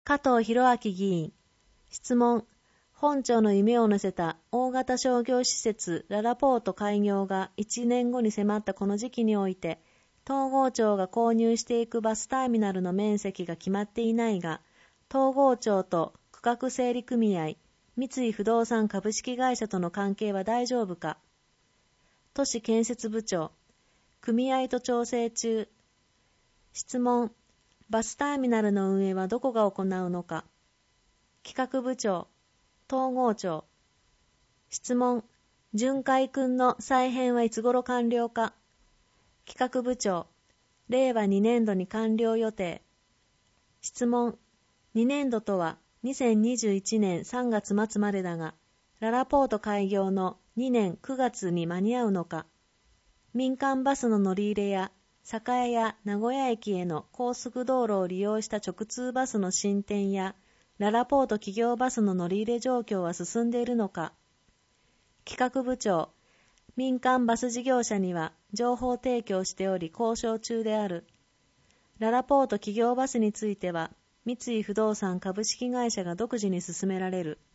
加藤博明議員。質問。本庁の夢を乗せた大型商業施設ララポート開業が1年後に迫ったこの時期において、東郷町が購入していくバスターミナルの面積が決まっていないが、東郷町と区画整理組合、三井不動産株式会社との関係は大丈夫か。都市建設部長。組合と調整中。質問。バスターミナルの運営はどこが行うのか。企画部長。東郷町。質問。巡回訓の再編はいつ頃完了か。企画部長。令和2年度に完了予定。質問。2年度とは2021年3月末までだが、ララポート開業の2年9月に間に合うのか。民間バスの乗り入れや、栄や名古屋駅への高速道路を利用した直通バスの進展や、ララポート企業バスの乗り入れ状況は進んでいるのか。企画部長。民間バス事業者には情報提供しており交渉中である。ララポート企業バスについては、三井不動産株式会社が独自に進められる。